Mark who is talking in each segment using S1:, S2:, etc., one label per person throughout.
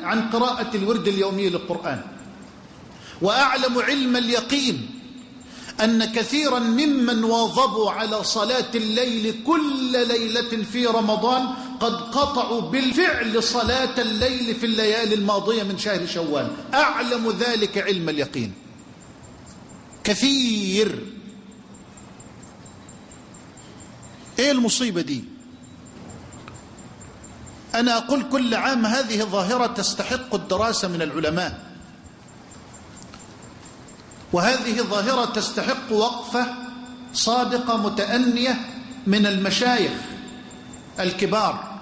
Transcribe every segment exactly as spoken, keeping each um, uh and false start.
S1: عن قراءة الورد اليومي للقرآن، وأعلم علم اليقين أن كثيرا ممن واظبوا على صلاة الليل كل ليلة في رمضان قد قطعوا بالفعل صلاة الليل في الليالي الماضية من شهر شوال. أعلم ذلك علم اليقين كثير. إيه المصيبة دي؟ أنا أقول كل عام هذه ظاهرة تستحق الدراسة من العلماء، وهذه ظاهرة تستحق وقفة صادقة متأنية من المشايخ الكبار.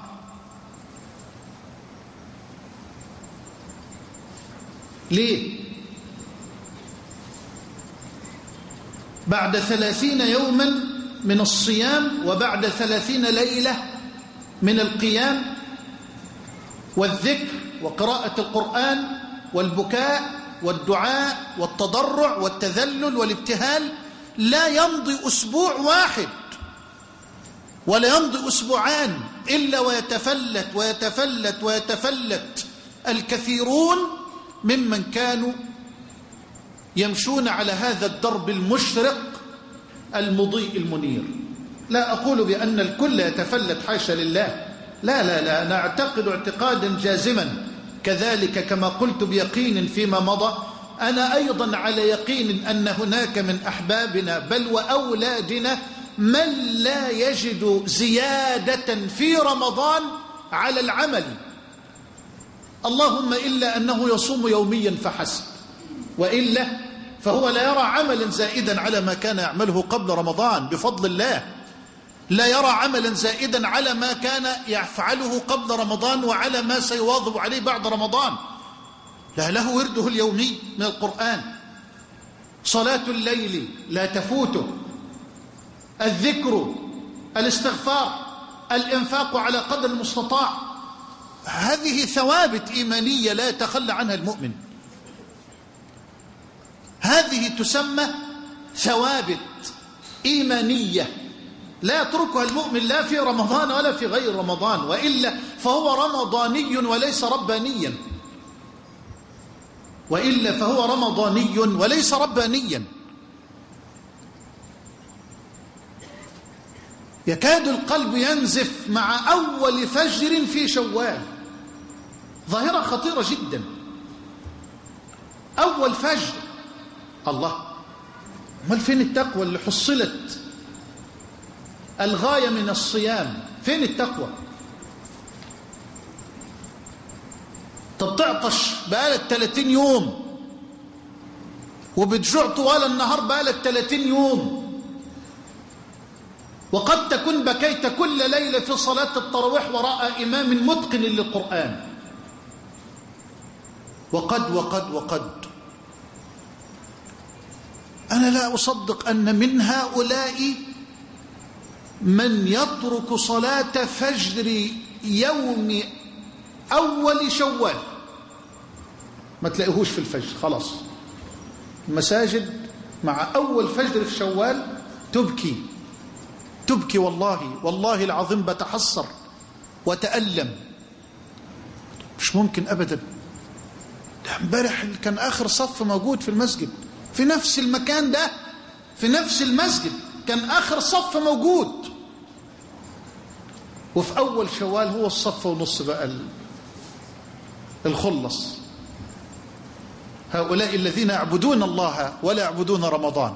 S1: ليه؟ بعد ثلاثين يوما من الصيام وبعد ثلاثين ليلة من القيام والذكر وقراءة القرآن والبكاء والدعاء والتضرع والتذلل والابتهال، لا يمضي أسبوع واحد ولا يمضي أسبوعان إلا ويتفلت ويتفلت ويتفلت الكثيرون ممن كانوا يمشون على هذا الدرب المشرق المضيء المنير. لا أقول بأن الكل يتفلت، حاشا لله، لا لا لا، أنا أعتقد اعتقادا جازما كذلك كما قلت بيقين فيما مضى، أنا أيضا على يقين أن هناك من أحبابنا بل وأولادنا من لا يجد زيادة في رمضان على العمل، اللهم إلا أنه يصوم يوميا فحسب، وإلا فهو لا يرى عملا زائدا على ما كان يعمله قبل رمضان بفضل الله، لا يرى عملا زائدا على ما كان يفعله قبل رمضان وعلى ما سيواظب عليه بعد رمضان. لا، له ورده اليومي من القرآن، صلاة الليل لا تفوته، الذكر، الاستغفار، الإنفاق على قدر المستطاع. هذه ثوابت إيمانية لا يتخلى عنها المؤمن، هذه تسمى ثوابت إيمانية لا يتركها المؤمن لا في رمضان ولا في غير رمضان، وإلا فهو رمضاني وليس ربانيا، وإلا فهو رمضاني وليس ربانيا. يكاد القلب ينزف مع أول فجر في شوال، ظاهرة خطيرة جدا. أول فجر، الله، امال فين التقوى اللي حصلت الغاية من الصيام؟ فين التقوى؟ طب تعطش بقالك ثلاثين يوم وبتجوع طوال النهار بقالك ثلاثين يوم، وقد تكون بكيت كل ليلة في صلاة التراويح وراء إمام متقن للقرآن، وقد وقد وقد أنا لا أصدق أن من هؤلاء من يترك صلاة فجر يوم أول شوال، ما تلاقيهوش في الفجر، خلاص المساجد مع أول فجر في شوال تبكي تبكي والله والله العظيم بتحسر وتألم. مش ممكن أبدا. ده امبارح كان آخر صف موجود في المسجد في نفس المكان ده، في نفس المسجد كان آخر صف موجود، وفي أول شوال هو الصف ونص بقى الخلص. هؤلاء الذين يعبدون الله ولا يعبدون رمضان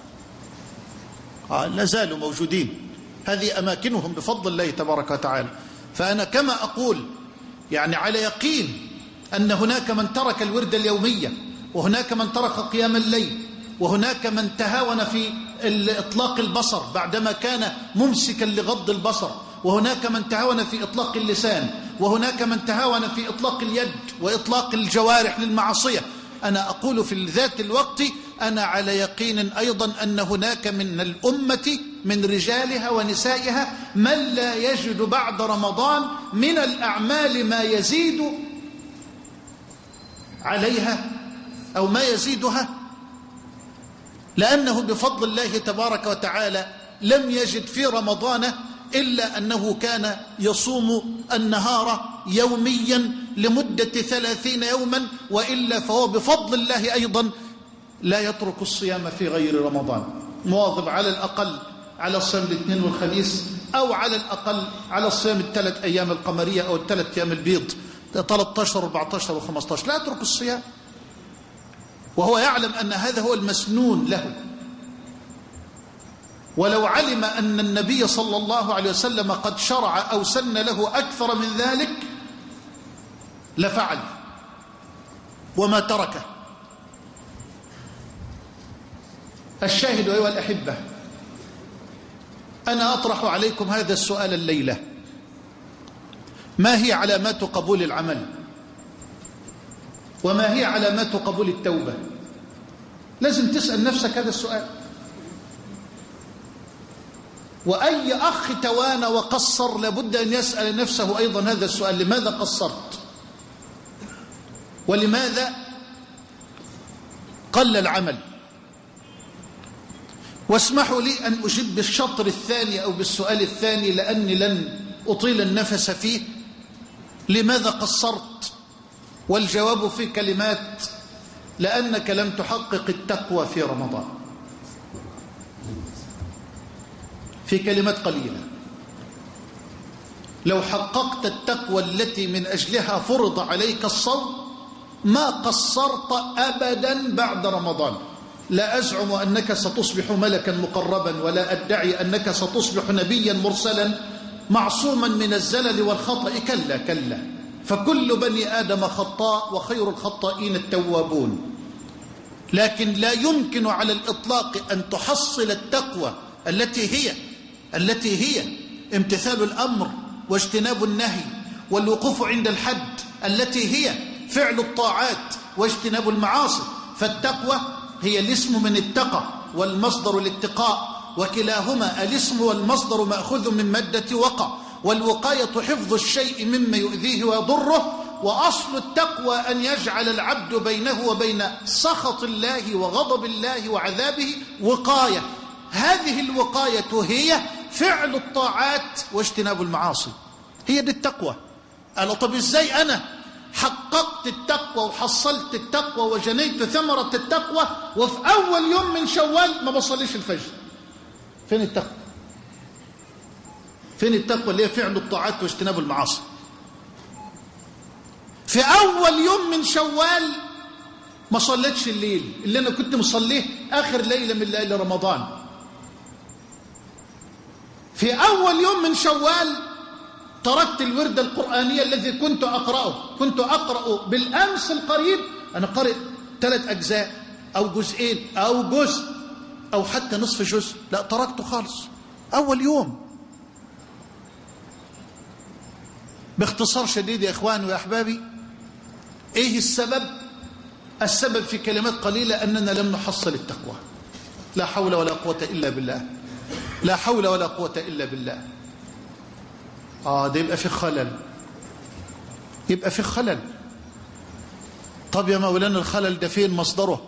S1: آه لا زالوا موجودين، هذه أماكنهم بفضل الله تبارك وتعالى. فأنا كما أقول يعني على يقين أن هناك من ترك الورد اليومية، وهناك من ترك قيام الليل، وهناك من تهاون في إطلاق البصر بعدما كان ممسكا لغض البصر، وهناك من تهاون في إطلاق اللسان، وهناك من تهاون في إطلاق اليد وإطلاق الجوارح للمعصية. أنا أقول في ذات الوقت أنا على يقين أيضا أن هناك من الأمة من رجالها ونسائها من لا يجد بعد رمضان من الأعمال ما يزيد عليها أو ما يزيدها، لأنه بفضل الله تبارك وتعالى لم يجد في رمضان إلا أنه كان يصوم النهار يوميا لمدة ثلاثين يوما، وإلا فهو بفضل الله أيضا لا يترك الصيام في غير رمضان، مواظب على الأقل على الصيام الاثنين والخميس، أو على الأقل على الصيام الثلاث أيام القمرية أو الثلاث أيام البيض ثلاثة عشر أربعة عشر وخمسة عشر، لا يترك الصيام وهو يعلم أن هذا هو المسنون له. ولو علم أن النبي صلى الله عليه وسلم قد شرع أو سن له أكثر من ذلك لفعل وما تركه. الشاهد أيها الأحبة، أنا أطرح عليكم هذا السؤال الليلة: ما هي علامات قبول العمل؟ وما هي علامات قبول التوبة؟ لازم تسأل نفسك هذا السؤال. وأي أخ توانى وقصر لابد أن يسأل نفسه أيضا هذا السؤال: لماذا قصرت؟ ولماذا قل العمل؟ واسمحوا لي أن أجيب بالشطر الثاني أو بالسؤال الثاني، لأني لن أطيل النفس فيه. لماذا قصرت؟ والجواب في كلمات: لأنك لم تحقق التقوى في رمضان. في كلمات قليلة: لو حققت التقوى التي من أجلها فرض عليك الصوم ما قصرت أبدا بعد رمضان. لا أزعم أنك ستصبح ملكا مقربا، ولا أدعي أنك ستصبح نبيا مرسلا معصوما من الزلل والخطأ، كلا كلا، فكل بني آدم خطاء وخير الخطائين التوابون. لكن لا يمكن على الإطلاق أن تحصل التقوى التي هي التي هي امتثال الأمر واجتناب النهي والوقوف عند الحد، التي هي فعل الطاعات واجتناب المعاصي. فالتقوى هي الاسم من اتقى والمصدر الاتقاء، وكلاهما الاسم والمصدر مأخوذ من مادة وقى، والوقاية حفظ الشيء مما يؤذيه ويضره. وأصل التقوى أن يجعل العبد بينه وبين سخط الله وغضب الله وعذابه وقاية. هذه الوقاية هي فعل الطاعات واجتناب المعاصي، هي دي التقوى. قال طب ازاي أنا حققت التقوى وحصلت التقوى وجنيت ثمرة التقوى وفي أول يوم من شوال ما بصليش الفجر؟ فين التقوى؟ فين التقوى اللي هي فعل الطاعات واجتناب المعاصي؟ في أول يوم من شوال ما صليتش الليل اللي أنا كنت مصليه آخر ليلة من ليالي رمضان. في أول يوم من شوال تركت الورد القرآني الذي كنت أقرأه. كنت أقرأ بالأمس القريب، أنا قرأت ثلاث أجزاء أو جزئين أو جزء أو حتى نصف جزء، لا تركته خالص أول يوم. باختصار شديد يا إخواني ويا أحبابي، إيه السبب؟ السبب في كلمات قليلة: أننا لم نحصل التقوى. لا حول ولا قوة إلا بالله، لا حول ولا قوة إلا بالله. آه ده يبقى في خلل، يبقى في خلل. طب يا مولانا الخلل ده فين مصدره؟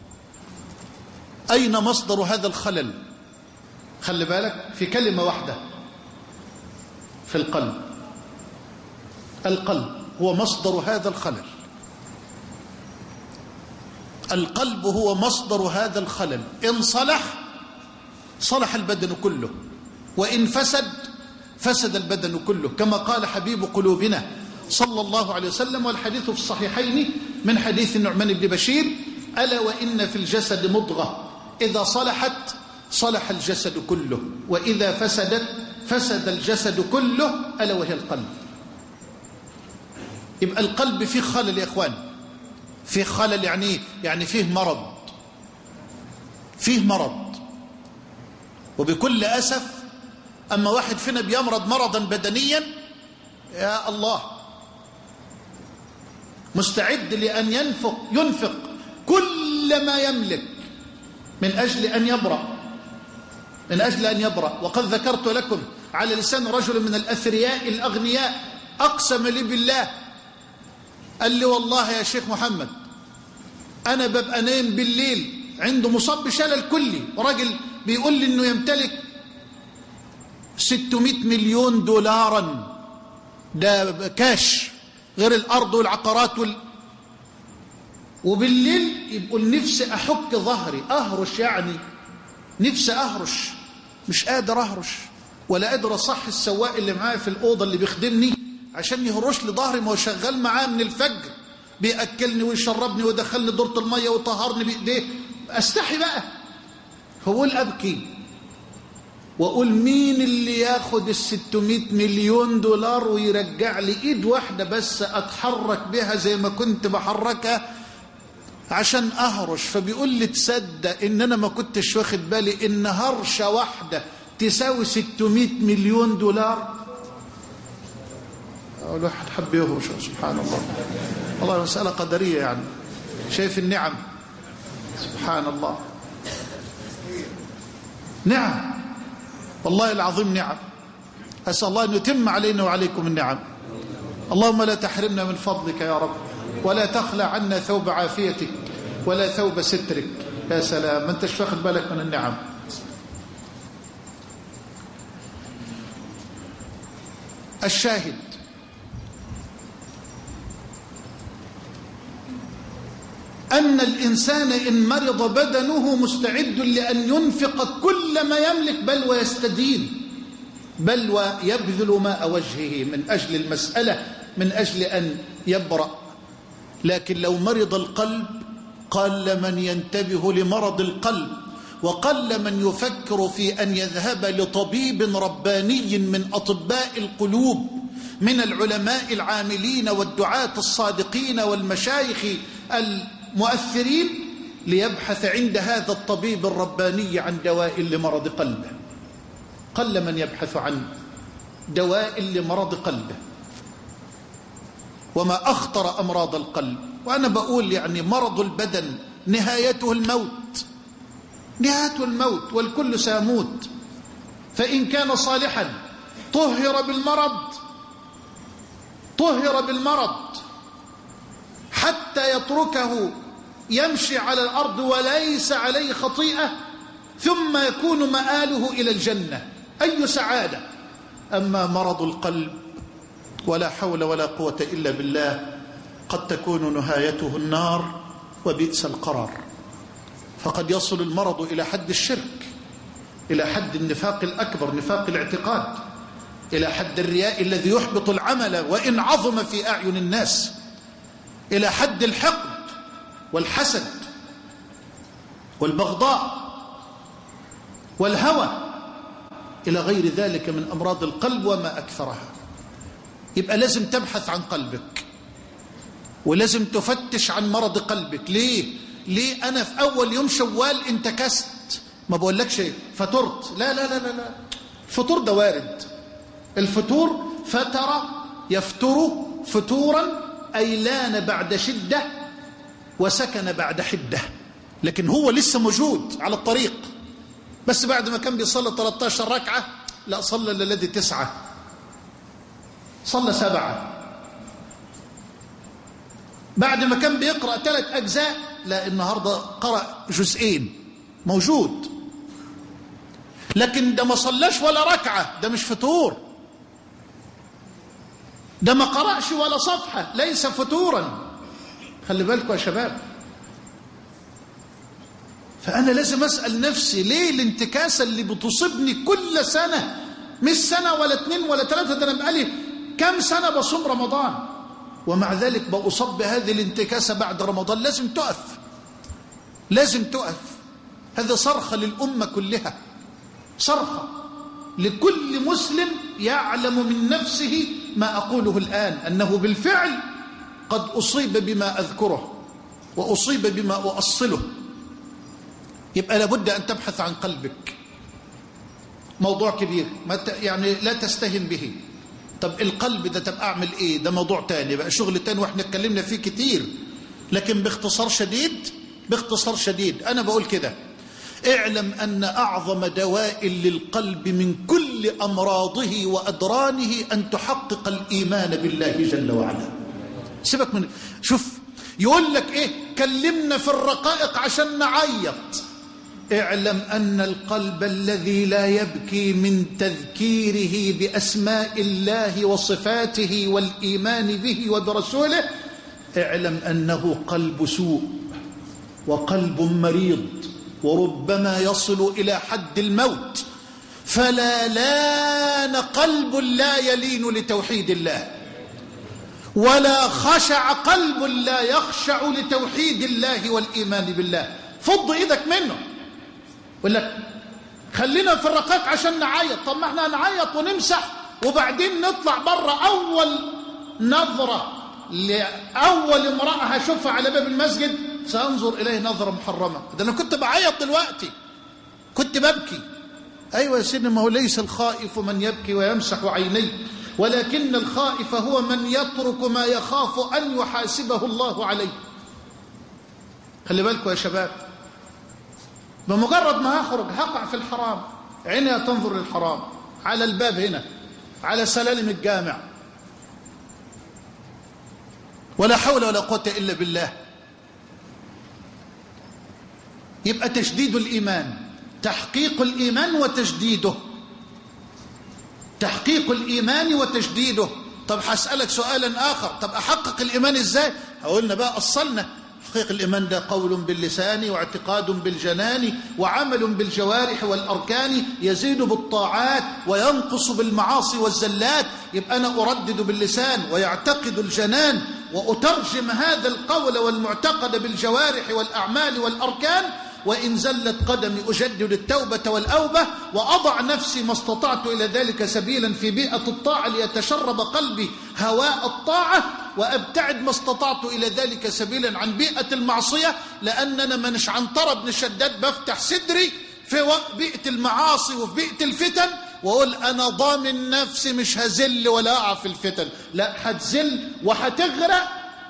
S1: أين مصدر هذا الخلل؟ خلي بالك في كلمة واحدة: في القلب. القلب هو مصدر هذا الخلل. القلب هو مصدر هذا الخلل. إن صلح صلح البدن كله، وإن فسد فسد البدن كله، كما قال حبيب قلوبنا صلى الله عليه وسلم، والحديث في الصحيحين من حديث النعمان بن بشير: ألا وإن في الجسد مضغة إذا صلحت صلح الجسد كله، وإذا فسدت فسد الجسد كله، ألا وهي القلب. يبقى القلب فيه خلل يا إخوان، فيه خلل، يعني يعني فيه مرض، فيه مرض. وبكل أسف أما واحد فينا بيمرض مرضا بدنيا، يا الله، مستعد لأن ينفق ينفق كل ما يملك من أجل أن يبرأ، من أجل أن يبرأ. وقد ذكرت لكم على لسان رجل من الأثرياء الأغنياء أقسم لي بالله، قال لي: والله يا شيخ محمد أنا ببقى نايم بالليل عنده مصاب بشلل كلي، راجل بيقول لي إنه يمتلك ستمائة مليون دولارا، ده كاش غير الأرض والعقارات وال... وبالليل يبقوا نفسي أحك ظهري أهرش، يعني نفسي أهرش، مش قادر أهرش ولا قادر أصح السواق اللي معايا في الأوضة اللي بيخدمني عشان يهرش لي ظهري، ما هو شغال معاه من الفجر، بيأكلني ويشربني ويدخلني دورة المية ويطهرني بإيديه. أستحي بقى، فأقول أبكي وأقول مين اللي ياخد الستمائة مليون دولار ويرجع لي إيد واحدة بس أتحرك بها زي ما كنت بحركها عشان أهرش. فبيقول لي تصدق إن أنا ما كنتش واخد بالي إن هرشة واحدة تساوي ستمائة مليون دولار. الواحد حب يهرش، سبحان الله، والله مسألة قدرية يعني. شايف النعم، سبحان الله، نعم والله العظيم نعم. أسأل الله أن يتم علينا وعليكم النعم. اللهم لا تحرمنا من فضلك يا رب، ولا تخلع عنا ثوب عافيتك ولا ثوب سترك. يا سلام، ما انتش واخد بالك من النعم. الشاهد أن الإنسان إن مرض بدنه مستعد لأن ينفق كل ما يملك، بل ويستدين، بل ويبذل ماء وجهه من أجل المسألة، من أجل أن يبرأ. لكن لو مرض القلب قل من ينتبه لمرض القلب، وقل من يفكر في أن يذهب لطبيب رباني من أطباء القلوب، من العلماء العاملين والدعاة الصادقين والمشايخ المؤثرين، ليبحث عند هذا الطبيب الرباني عن دواء لمرض قلبه. قل من يبحث عن دواء لمرض قلبه. وما أخطر أمراض القلب. وأنا بقول يعني مرض البدن نهايته الموت، نهايته الموت، والكل سيموت. فإن كان صالحا طهر بالمرض، طهر بالمرض حتى يتركه يمشي على الأرض وليس عليه خطيئة، ثم يكون مآله إلى الجنة. أي سعادة. أما مرض القلب ولا حول ولا قوة إلا بالله، قد تكون نهايته النار وبئس القرار. فقد يصل المرض إلى حد الشرك، إلى حد النفاق الأكبر، نفاق الاعتقاد، إلى حد الرياء الذي يحبط العمل وإن عظم في أعين الناس، إلى حد الحقد والحسد والبغضاء والهوى، إلى غير ذلك من أمراض القلب وما أكثرها. يبقى لازم تبحث عن قلبك، ولازم تفتش عن مرض قلبك. ليه؟ ليه أنا في أول يوم شوال انتكست؟ ما بقولكش فطرت، لا لا لا لا لا، الفطور ده وارد. الفطور فتر يفتر فتورا، أي لان بعد شدة وسكن بعد حدة، لكن هو لسه موجود على الطريق. بس بعد ما كان بيصلي ثلاثة عشر ركعة، لا صلى للذي تسعة، صلى سبعة. بعد ما كان بيقرأ ثلاث أجزاء، لا النهاردة قرأ جزئين، موجود. لكن ده ما صلاش ولا ركعة، ده مش فطور. ده ما قرأش ولا صفحة، ليس فطورا. خلي بالكم يا شباب. فأنا لازم أسأل نفسي ليه الانتكاسة اللي بتصيبني كل سنة، مش سنة ولا اتنين ولا ثلاثة، ده أنا بقالي كم سنة بصوم رمضان ومع ذلك بأصاب بهذه الانتكاسة بعد رمضان. لازم تقف، لازم تقف. هذا صرخة للأمة كلها، صرخة لكل مسلم يعلم من نفسه ما أقوله الآن، أنه بالفعل قد أصيب بما أذكره وأصيب بما أؤصله. يبقى لابد أن تبحث عن قلبك. موضوع كبير، ما ت... يعني لا تستهن به. طب القلب ده تبقى أعمل إيه؟ ده موضوع تاني بقى، شغل تاني، وإحنا اتكلمنا فيه كتير. لكن باختصار شديد، باختصار شديد أنا بقول كده: اعلم أن أعظم دواء للقلب من كل أمراضه وأدرانه أن تحقق الإيمان بالله جل وعلا. سيبك من، شوف يقول لك إيه، كلمنا في الرقائق عشان نعيط. اعلم أن القلب الذي لا يبكي من تذكيره بأسماء الله وصفاته والإيمان به وبرسوله، اعلم أنه قلب سوء وقلب مريض، وربما يصل إلى حد الموت. فلا لان قلب لا يلين لتوحيد الله، ولا خشع قلب لا يخشع لتوحيد الله والإيمان بالله. فض إيدك منه. يقول لك خلينا في الرقاق عشان نعيط. طب ما احنا نعيط ونمسح وبعدين نطلع بره. أول نظرة لأول امرأة هشوفها على باب المسجد سأنظر إليه نظرة محرمة. ده أنا كنت بعيط دلوقتي، كنت ببكي. أيوة يا سيدنا، ما هو ليس الخائف من يبكي ويمسح عينيه، ولكن الخائف هو من يترك ما يخاف أن يحاسبه الله عليه. خلي بالكم يا شباب، بمجرد ما هخرج هقع في الحرام، عيني تنظر للحرام، على الباب هنا، على سلالم الجامع، ولا حول ولا قوة إلا بالله. يبقى تشديد الإيمان، تحقيق الإيمان وتجديده، تحقيق الإيمان وتجديده. طب هسألك سؤالا آخر، طب أحقق الإيمان إزاي؟ قلنا بقى أصلنا تحقيق الإيمان ده قول باللسان واعتقاد بالجنان وعمل بالجوارح والأركان، يزيد بالطاعات وينقص بالمعاصي والزلات. يبقى أنا أردد باللسان ويعتقد الجنان، وأترجم هذا القول والمعتقد بالجوارح والأعمال والأركان، وإن زلت قدمي أجدد التوبة والأوبة، وأضع نفسي ما استطعت إلى ذلك سبيلا في بيئة الطاعة ليتشرب قلبي هواء الطاعة، وأبتعد ما استطعت إلى ذلك سبيلا عن بيئة المعصية، لأننا منش عنترة بن شداد بفتح صدري في بيئة المعاصي وفي بيئة الفتن وأقول أنا ضامن نفسي مش هزل ولا أقع في الفتن. لا، هتزل وهتغرق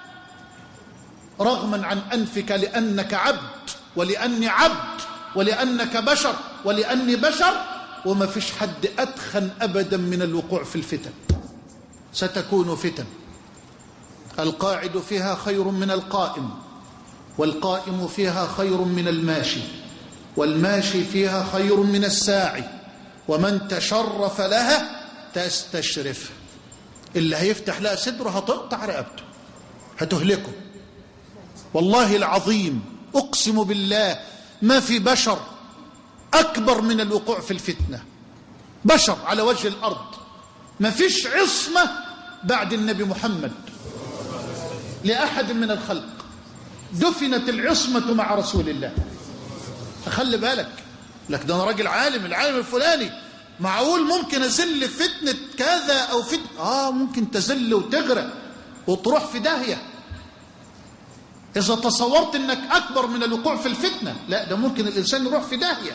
S1: رغما عن أنفك، لأنك عبد ولأني عبد ولأنك بشر ولأني بشر، وما فيش حد أدخن أبدا من الوقوع في الفتن. ستكون فتن، القاعد فيها خير من القائم، والقائم فيها خير من الماشي، والماشي فيها خير من الساعي، ومن تشرف لها تستشرف. اللي هيفتح لها صدره هتقطع رقبته، هتهلكه. والله العظيم أقسم بالله ما في بشر أكبر من الوقوع في الفتنة، بشر على وجه الأرض. ما فيش عصمة بعد النبي محمد لأحد من الخلق، دفنت العصمة مع رسول الله. خلي بالك، لك ده أنا راجل عالم، العالم الفلاني، معقول ممكن أزل فتنة كذا أو فتنة؟ آه ممكن تزل وتغرق وتروح في داهية إذا تصورت أنك أكبر من الوقوع في الفتنة. لا، ده ممكن الإنسان يروح في داهية.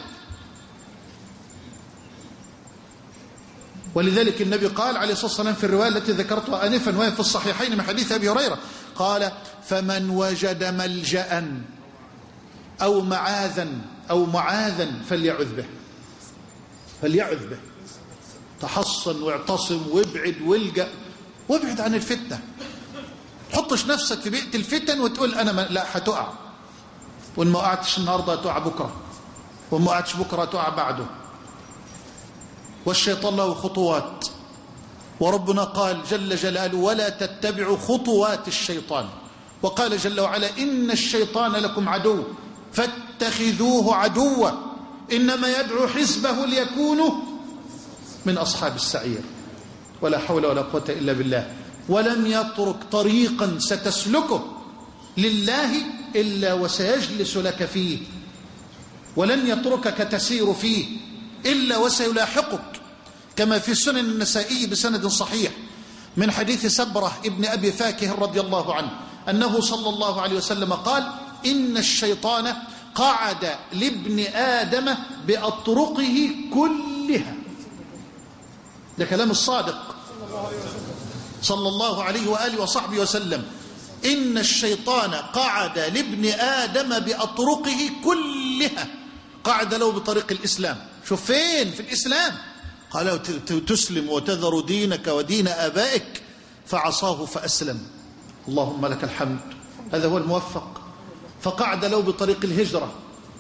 S1: ولذلك النبي قال عليه الصلاة والسلام في الرواية التي ذكرتها آنفا وهي في الصحيحين من حديث أبي هريرة، قال: فمن وجد ملجأ أو معاذا أو معاذا فليعذ به، فليعذ به. تحصن واعتصم وابعد والجأ وابعد عن الفتنة. تحطش نفسك في بيئة الفتن وتقول أنا ما... لا، هتقع، وإن ما وقعتش النهاردة هتقع بكرة، وإن ما وقعتش بكرة هتقع بعده. والشيطان له خطوات، وربنا قال جل جلاله: ولا تتبعوا خطوات الشيطان. وقال جل وعلا: إن الشيطان لكم عدو فاتخذوه عدوا إنما يدعو حزبه ليكونوا من أصحاب السعير. ولا حول ولا قوة إلا بالله. ولم يترك طريقا ستسلكه لله إلا وسيجلس لك فيه، ولن يتركك تسير فيه إلا وسيلاحقك، كما في سنن النسائي بسند صحيح من حديث سبرة ابن أبي فاكه رضي الله عنه أنه صلى الله عليه وسلم قال: إن الشيطان قعد لابن آدم بأطرقه كلها. ده كلام الصادق صلى الله عليه وآله وصحبه وسلم. إن الشيطان قعد لابن آدم بأطرقه كلها. قعد له بطريق الإسلام. شوف فين في الإسلام؟ قال: تسلم وتذر دينك ودين آبائك، فعصاه فأسلم. اللهم لك الحمد، هذا هو الموفق. فقعد له بطريق الهجرة،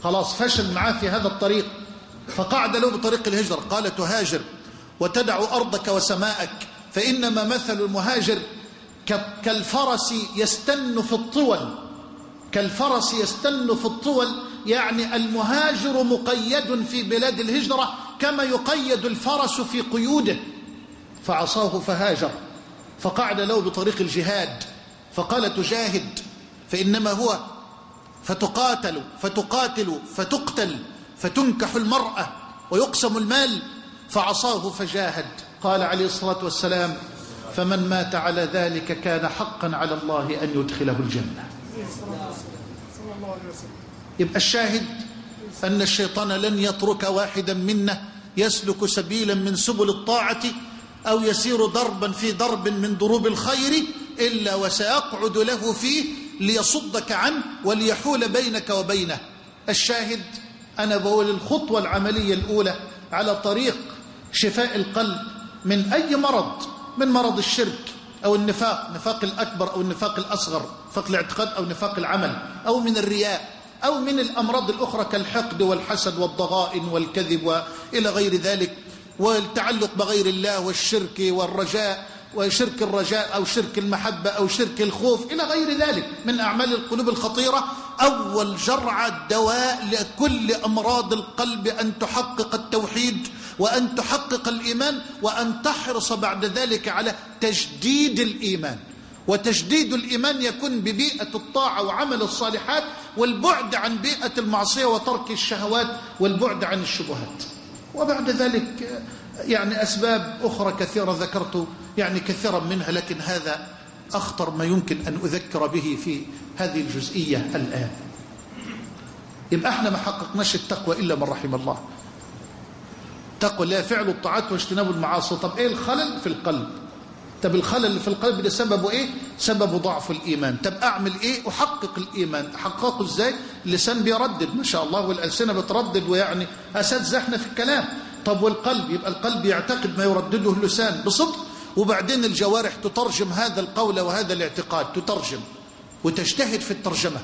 S1: خلاص فشل معاه في هذا الطريق، فقعد له بطريق الهجرة. قال تهاجر وتدع أرضك وسماءك، فإنما مثل المهاجر كالفرس يستن في الطول، كالفرس يستن في الطول، يعني المهاجر مقيد في بلاد الهجرة كما يقيد الفرس في قيوده. فعصاه فهاجر، فقعد له بطريق الجهاد، فقال تجاهد فإنما هو فتقاتل فتقاتل فتقتل فتنكح المرأة ويقسم المال، فعصاه فجاهد. قال عليه الصلاة والسلام فمن مات على ذلك كان حقا على الله أن يدخله الجنة. يبقى الشاهد أن الشيطان لن يترك واحدا منا يسلك سبيلا من سبل الطاعة أو يسير ضربا في ضرب من ضروب الخير إلا وسيقعد له فيه ليصدك عنه وليحول بينك وبينه. الشاهد أنا بقول الخطوة العملية الأولى على طريق شفاء القلب من أي مرض، من مرض الشرك أو النفاق، نفاق الأكبر أو النفاق الأصغر، نفاق الاعتقاد أو نفاق العمل، أو من الرياء، أو من الأمراض الأخرى كالحقد والحسد والضغائن والكذب وإلى غير ذلك، والتعلق بغير الله والشرك والرجاء وشرك الرجاء أو شرك المحبة أو شرك الخوف إلى غير ذلك من أعمال القلوب الخطيرة. أول جرعة دواء لكل أمراض القلب أن تحقق التوحيد وأن تحقق الإيمان وأن تحرص بعد ذلك على تجديد الإيمان. وتجديد الإيمان يكون ببيئة الطاعة وعمل الصالحات والبعد عن بيئة المعصية وترك الشهوات والبعد عن الشبهات. وبعد ذلك يعني أسباب أخرى كثيرة ذكرت يعني كثيرا منها، لكن هذا أخطر ما يمكن أن أذكر به في هذه الجزئية الآن. يبقى احنا ما حققناش التقوى إلا من رحم الله. تقوى لا فعل الطاعات واجتناب المعاصي. طب إيه الخلل في القلب؟ طب الخلل اللي في القلب ده سببه إيه؟ سببه ضعف الإيمان. طب أعمل إيه؟ أحقق الإيمان. أحققه إزاي؟ اللسان بيردد ما شاء الله والألسنة بتردد ويعني أساتذة احنا في الكلام. طب والقلب؟ يبقى القلب يعتقد ما يردده اللسان بصدق، وبعدين الجوارح تترجم هذا القول وهذا الاعتقاد، تترجم وتجتهد في الترجمة،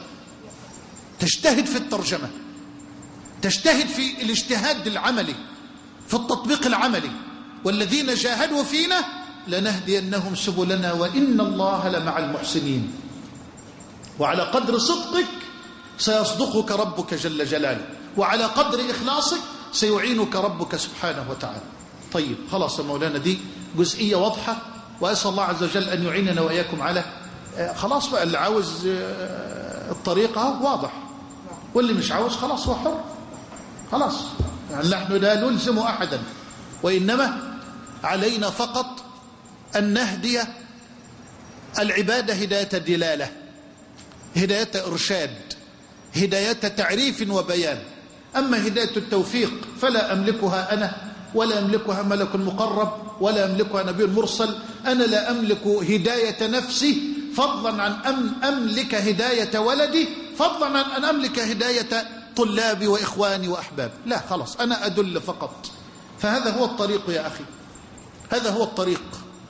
S1: تجتهد في الترجمة، تجتهد في الاجتهاد العملي، في التطبيق العملي. والذين جاهدوا فينا لنهدينهم سبلنا وإن الله لمع المحسنين. وعلى قدر صدقك سيصدقك ربك جل جلاله، وعلى قدر إخلاصك سيعينك ربك سبحانه وتعالى. طيب خلاص يا مولانا، دي جزئية واضحة، وأسأل الله عز وجل أن يعيننا وإياكم على خلاص بقى اللي عاوز الطريقة واضح، واللي مش عاوز خلاص هو حر. خلاص يعني نحن لا نلزم أحدا، وإنما علينا فقط أن نهدي العبادة هداية دلالة، هداية إرشاد، هداية تعريف وبيان. أما هداية التوفيق فلا أملكها أنا، ولا أملكها ملك مقرب، ولا أملكها نبي مرسل. أنا لا أملك هداية نفسي فضلا عن أن أملك هداية ولدي، فضلا عن أن أملك هداية طلابي وإخواني وأحبابي. لا خلاص أنا أدل فقط. فهذا هو الطريق يا أخي، هذا هو الطريق.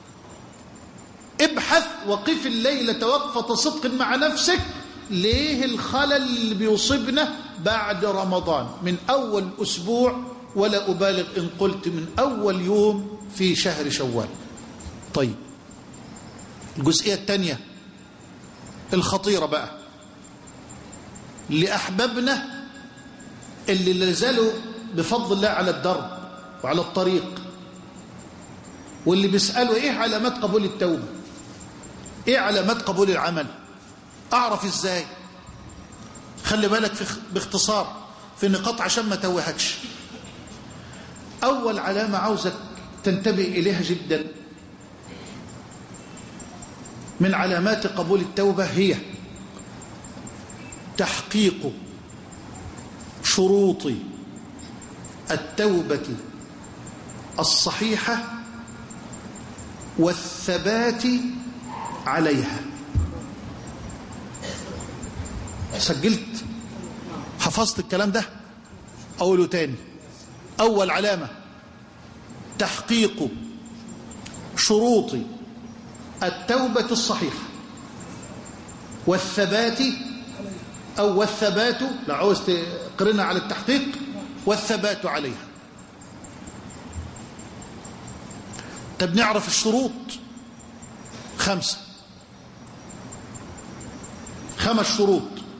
S1: ابحث وقف الليلة وقفة صدق مع نفسك. ليه الخلل اللي بيصيبنا بعد رمضان من أول أسبوع، ولا أبالغ إن قلت من أول يوم في شهر شوال. طيب الجزئية الثانية الخطيرة بقى لأحبابنا اللي لازالوا بفضل الله على الدرب وعلى الطريق، واللي بيسألوا إيه علامات قبول التوبة، إيه علامات قبول العمل، أعرف إزاي؟ خلي بالك في باختصار في نقاط عشان ما توهكش. أول علامة عاوزك تنتبه إليها جدا من علامات قبول التوبة هي تحقيق شروط التوبة الصحيحة والثبات عليها. سجلت؟ حفظت الكلام ده؟ أقوله تاني. أول علامة تحقيق شروط التوبة الصحيحة والثبات أو والثبات، لو عاوز تقرنها على التحقيق، والثبات عليها. طب نعرف الشروط، خمسة، خمس شروط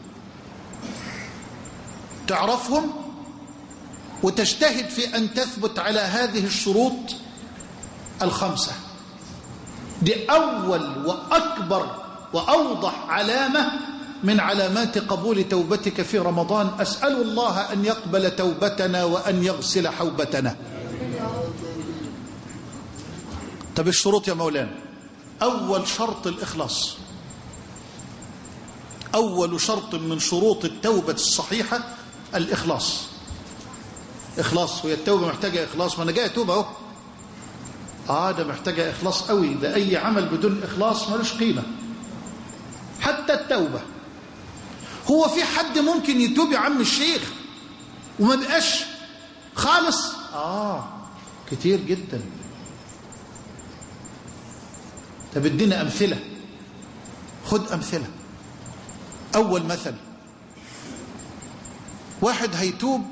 S1: تعرفهم وتجتهد في أن تثبت على هذه الشروط الخمسة. دي أول وأكبر وأوضح علامة من علامات قبول توبتك في رمضان. أسأل الله أن يقبل توبتنا وأن يغسل حوبتنا. طب الشروط يا مولانا، أول شرط الإخلاص. أول شرط من شروط التوبة الصحيحة الإخلاص. إخلاص، وهي التوبة محتاجة إخلاص. ما أنا جاي أتوب أهو. آه ده محتاجة إخلاص قوي. ده أي عمل بدون إخلاص ملوش قيمة، حتى التوبة. هو في حد ممكن يتوب يا عم الشيخ وما بقاش خالص؟ آه كتير جدا. طب ادينا أمثلة، خد أمثلة. أول مثل، واحد هيتوب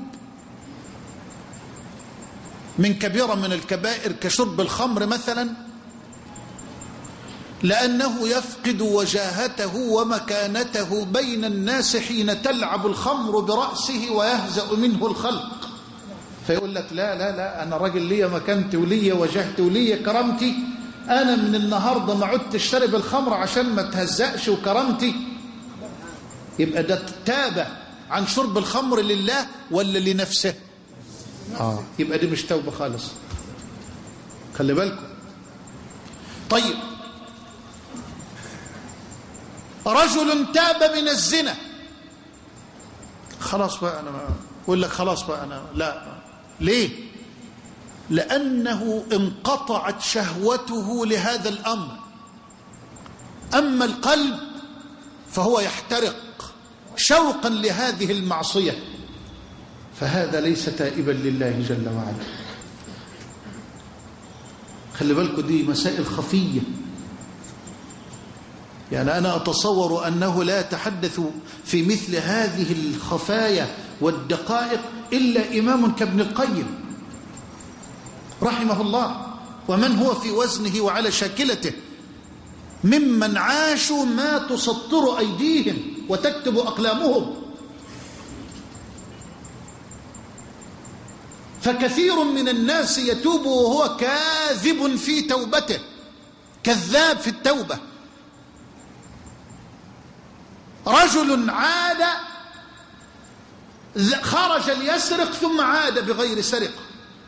S1: من كبيرة من الكبائر كشرب الخمر مثلا، لأنه يفقد وجاهته ومكانته بين الناس حين تلعب الخمر برأسه ويهزأ منه الخلق، فيقول لك لا لا لا أنا راجل لي مكانتي ولي وجاهتي ولي كرامتي، أنا من النهاردة ما عدت اشترب الخمر عشان ما تهزأش وكرامتي. يبقى ده تاب عن شرب الخمر لله ولا لنفسه؟ آه يبقى دي مش توبة خالص، خلي بالكم. طيب رجل تاب من الزنا، خلاص بقى أنا أقول لك خلاص بقى أنا لا. ليه؟ لأنه انقطعت شهوته لهذا الأمر. أما القلب فهو يحترق شوقا لهذه المعصية، فهذا ليس تائبا لله جل وعلا. خلي بالكم دي مسائل خفية، يعني أنا أتصور أنه لا يتحدث في مثل هذه الخفايا والدقائق إلا إمام كابن القيم رحمه الله، ومن هو في وزنه وعلى شاكلته، ممن عاشوا ما تسطر أيديهم وتكتب أقلامهم. فكثير من الناس يتوب وهو كاذب في توبته، كذاب في التوبة. رجل عاد خرج ليسرق ثم عاد بغير سرقة.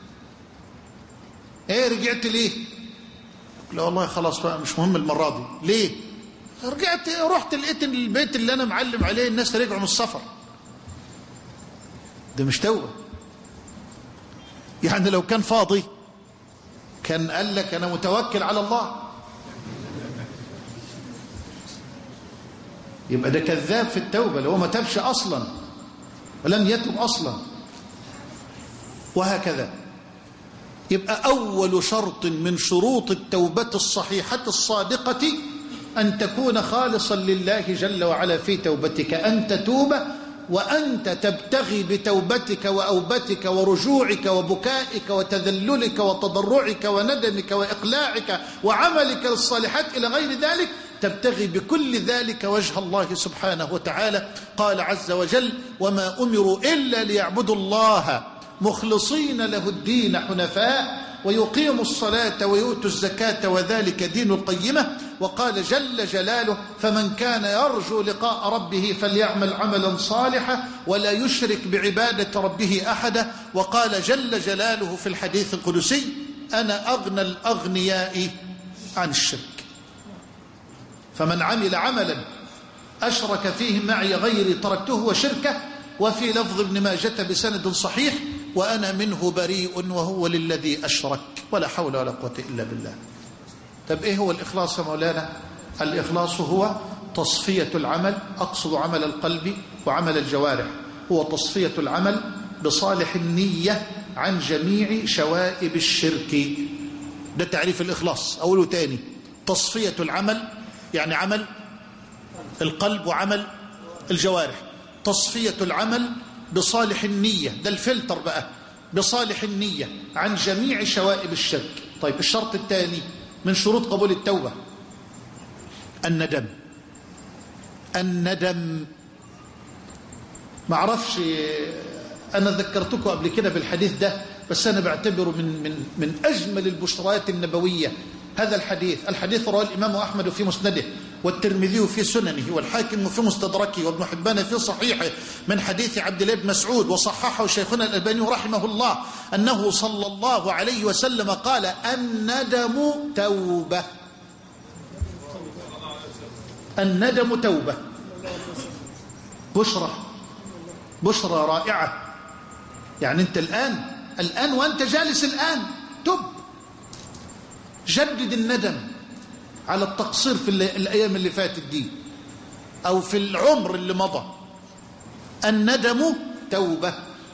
S1: ايه رجعت ليه؟ لا والله خلاص بقى مش مهم المرة دي. ليه؟ رجعت رحت لقيت البيت اللي انا معلم عليه الناس رجعوا من السفر. ده مش توبة. يعني لو كان فاضي كان قال لك انا متوكل على الله، يبقى ده كذاب في التوبة لو ما تبش اصلا ولم يتب اصلا. وهكذا يبقى أول شرط من شروط التوبة الصحيحة الصادقة أن تكون خالصا لله جل وعلا في توبتك، أن تتوب وأنت تبتغي بتوبتك وأوبتك ورجوعك وبكائك وتذللك وتضرعك وندمك وإقلاعك وعملك للصالحات إلى غير ذلك، تبتغي بكل ذلك وجه الله سبحانه وتعالى. قال عز وجل: وما أمروا إلا ليعبدوا الله مخلصين له الدين حنفاء ويقيموا الصلاة ويؤتوا الزكاة وذلك دين القيمة. وقال جل جلاله: فمن كان يرجو لقاء ربه فليعمل عملا صالحا ولا يشرك بعبادة ربه أحدا. وقال جل جلاله في الحديث القدسي: أنا أغنى الأغنياء عن الشرك. فمن عمل عملا أشرك فيه معي غيري تركته وشركه. وفي لفظ ابن ماجة بسند صحيح: وأنا منه بريء وهو للذي أشرك ولا حول ولا قوة إلا بالله. طب إيه هو الإخلاص يا مولانا؟ الإخلاص هو تصفية العمل، أقصد عمل القلب وعمل الجوارح، هو تصفية العمل بصالح النية عن جميع شوائب الشرك. ده تعريف الإخلاص. أوله تاني: تصفية العمل يعني عمل القلب وعمل الجوارح، تصفية العمل بصالح النية، ده الفلتر بقى، بصالح النية عن جميع شوائب الشرك. طيب الشرط الثاني من شروط قبول التوبة الندم. الندم ما اعرفش، أنا ذكرتكم قبل كده بالحديث ده، بس أنا بعتبره من, من, من أجمل البشرات النبوية. هذا الحديث الحديث رواه الإمام أحمد في مسنده، والترمذي في سننه، والحاكم في مستدركه، وابن حبان في صحيحه، من حديث عبد الله بن مسعود، وصححه شيخنا الألباني رحمه الله، أنه صلى الله عليه وسلم قال: الندم توبة. الندم توبة. بشرى بشرى رائعة. يعني أنت الآن الآن وأنت جالس الآن تب، جدد الندم على التقصير في الأيام اللي فاتت دي أو في العمر اللي مضى. الندم توبة.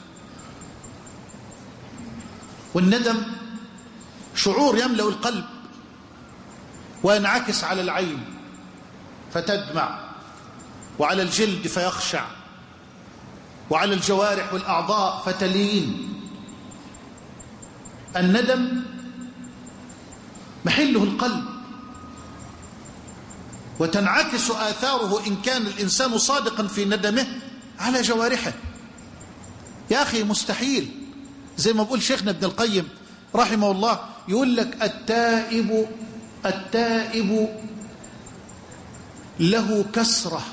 S1: والندم شعور يملأ القلب وينعكس على العين فتدمع، وعلى الجلد فيخشع، وعلى الجوارح والأعضاء فتلين. الندم محله القلب، وتنعكس آثاره إن كان الإنسان صادقا في ندمه على جوارحه. يا أخي مستحيل، زي ما بقول شيخنا ابن القيم رحمه الله، يقول لك: التائب التائب له كسرة.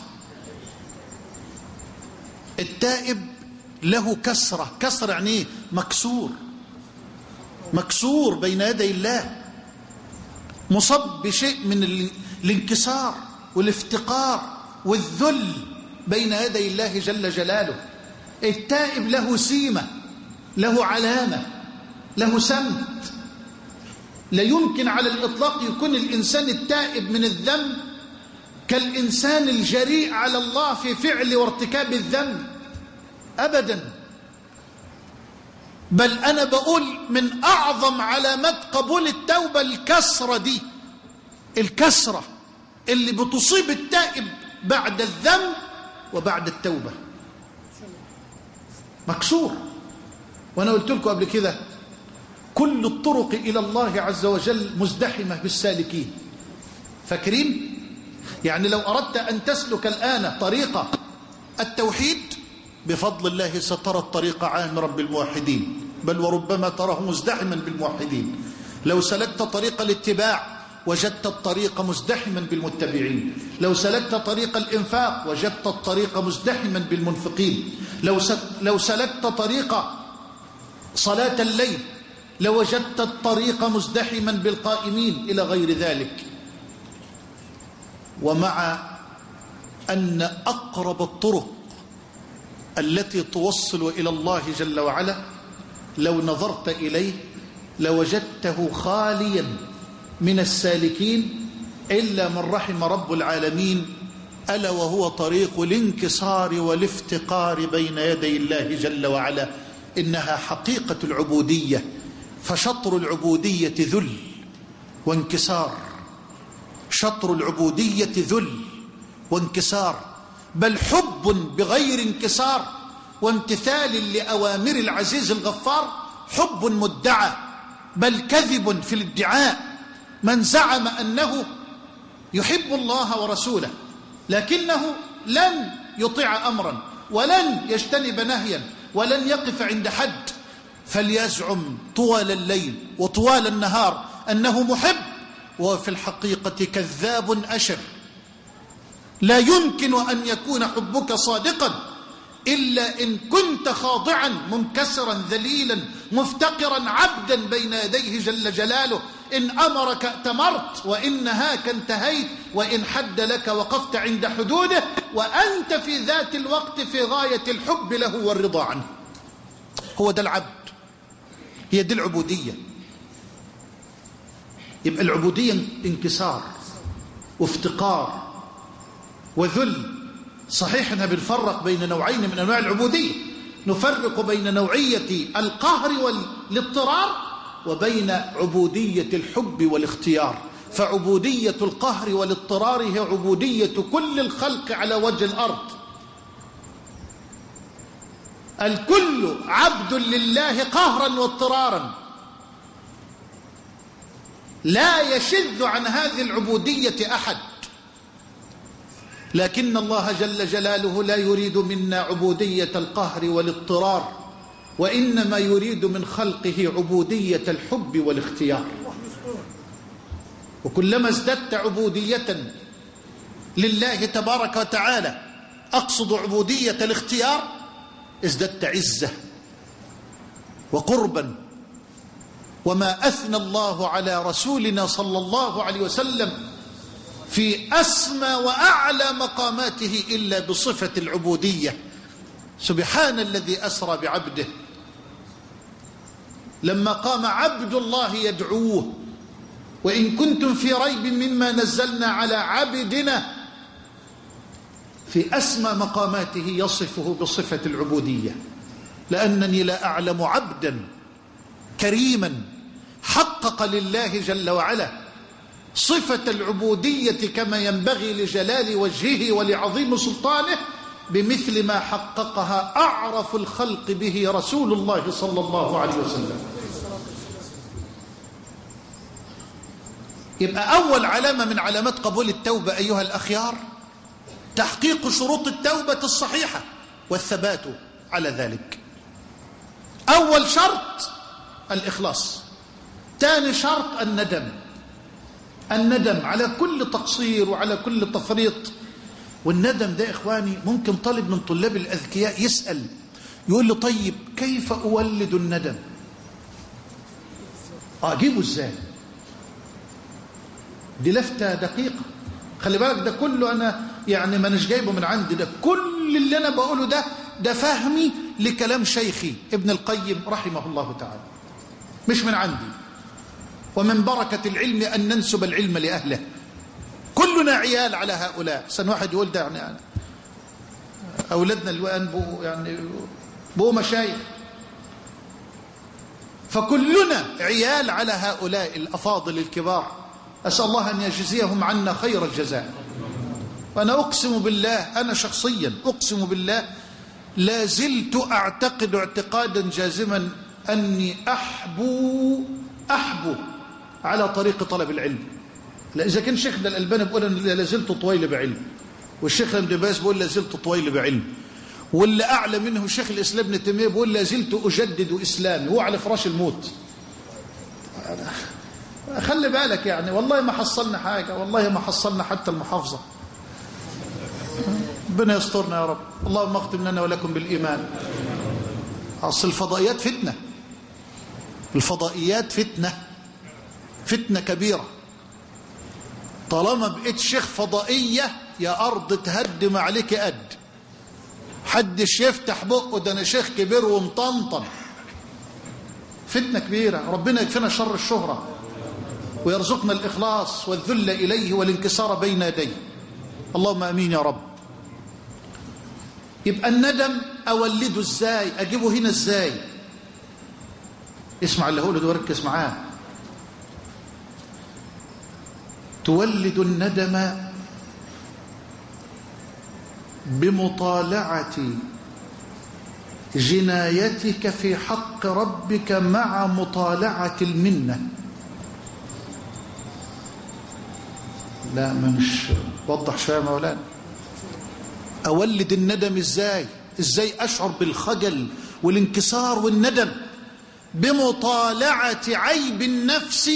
S1: التائب له كسرة. كسرة يعني ايه؟ مكسور، مكسور بين يدي الله، مصب بشيء من الانكسار والافتقار والذل بين يدي الله جل جلاله. التائب له سيمة، له علامة، له سمت. لا يمكن على الإطلاق يكون الإنسان التائب من الذنب كالإنسان الجريء على الله في فعل وارتكاب الذنب أبدا. بل أنا بقول من أعظم علامات قبول التوبة الكسرة دي، الكسرة اللي بتصيب التائب بعد الذنب وبعد التوبة، مكسور. وأنا قلت لكم قبل كده: كل الطرق إلى الله عز وجل مزدحمة بالسالكين. فاكرين؟ يعني لو أردت أن تسلك الآن طريقة التوحيد بفضل الله سترى الطريق عامرا بالموحدين، بل وربما تراه مزدحما بالموحدين. لو سلكت طريق الاتباع وجدت الطريق مزدحما بالمتبعين. لو سلكت طريق الإنفاق وجدت الطريق مزدحما بالمنفقين. لو لو سلكت طريق صلاة الليل لوجدت الطريق مزدحما بالقائمين إلى غير ذلك. ومع أن أقرب الطرق التي توصل إلى الله جل وعلا لو نظرت إليه لوجدته خاليا من السالكين إلا من رحم رب العالمين، ألا وهو طريق الانكسار والافتقار بين يدي الله جل وعلا. إنها حقيقة العبودية، فشطر العبودية ذل وانكسار. شطر العبودية ذل وانكسار، بل حب بغير انكسار وامتثال لأوامر العزيز الغفار. حب مدعى بل كذب في الادعاء. من زعم أنه يحب الله ورسوله لكنه لن يطيع أمرا ولن يجتنب نهيا ولن يقف عند حد، فليزعم طوال الليل وطوال النهار أنه محب، وفي الحقيقة كذاب أشر. لا يمكن أن يكون حبك صادقا إلا إن كنت خاضعا منكسرا ذليلا مفتقرا عبدا بين يديه جل جلاله. إن أمرك ائتمرت، وإن نهاك انتهيت، وإن حد لك وقفت عند حدوده، وأنت في ذات الوقت في غاية الحب له والرضا عنه. هو ده العبد، هي دي العبودية. يبقى العبودية انكسار وافتقار وذل. صحيح أنها بنفرق بين نوعين من أنواع العبودية، نفرق بين نوعية القهر والاضطرار وبين عبودية الحب والاختيار. فعبودية القهر والاضطرار هي عبودية كل الخلق على وجه الأرض، الكل عبد لله قهرا واضطرارا، لا يشذ عن هذه العبودية أحد. لكن الله جل جلاله لا يريد منا عبودية القهر والاضطرار، وإنما يريد من خلقه عبودية الحب والاختيار. وكلما ازددت عبودية لله تبارك وتعالى، أقصد عبودية الاختيار، ازددت عزة وقربا. وما أثنى الله على رسولنا صلى الله عليه وسلم في أسمى وأعلى مقاماته إلا بصفة العبودية. سبحان الذي أسرى بعبده لما قام عبد الله يدعوه: وإن كنتم في ريب مما نزلنا على عبدنا. في أسمى مقاماته يصفه بصفة العبودية، لأنني لا أعلم عبدا كريما حقق لله جل وعلا صفة العبودية كما ينبغي لجلال وجهه ولعظيم سلطانه بمثل ما حققها أعرف الخلق به رسول الله صلى الله عليه وسلم. يبقى أول علامة من علامات قبول التوبة أيها الأخيار تحقيق شروط التوبة الصحيحة والثبات على ذلك. أول شرط الإخلاص، ثاني شرط الندم، الندم على كل تقصير وعلى كل تفريط. والندم ده إخواني ممكن طالب من طلاب الأذكياء يسأل يقول له: طيب كيف أولد الندم؟ أجيبه إزاي؟ دي لفتة دقيقة، خلي بالك ده كله أنا يعني ما نش جايبه من عندي، ده كل اللي أنا بقوله ده ده فهمي لكلام شيخي ابن القيم رحمه الله تعالى، مش من عندي. ومن بركة العلم أن ننسب العلم لأهله. كلنا عيال على هؤلاء. سن واحد يقول ده يعني أولادنا الآن بقوا يعني بقوا مشايخ، فكلنا عيال على هؤلاء الأفاضل الكبار. أسأل الله أن يجزيهم عنا خير الجزاء. وأنا أقسم بالله، أنا شخصيا أقسم بالله لا زلت أعتقد اعتقادا جازما أني أحبو أحبو على طريق طلب العلم. لا إذا كان شيخنا الألباني بيقول أن لا زلت طويل بعلم، والشيخ ابن باز بيقول لا زلت طويل بعلم، واللي أعلى منه شيخ الإسلام ابن تيمية بيقول لا زلت أجدد إسلامي، هو على فراش الموت. خلي بالك يعني، والله ما حصلنا حاجة، والله ما حصلنا حتى المحافظة. ربنا يسترنا يا رب. اللهم اختم لنا ولكم بالإيمان. أصل الفضائيات فتنة، الفضائيات فتنة، فتنة كبيرة. طالما بقيت شيخ فضائية يا أرض تهدم عليك قد حدش يفتح بقه، ده أنا شيخ كبير ومطنطن. فتنة كبيرة. ربنا يكفينا شر الشهرة ويرزقنا الإخلاص والذل إليه والانكسار بين يديه. اللهم أمين يا رب. يبقى الندم أولده إزاي؟ أجيبه هنا إزاي؟ اسمع اللي هقوله ده وركز معاه. تولد الندم بمطالعة جنايتك في حق ربك مع مطالعة المنة. لا مش وضح شوية يا مولانا. أولد الندم إزاي؟ إزاي أشعر بالخجل والانكسار والندم؟ بمطالعة عيب النفس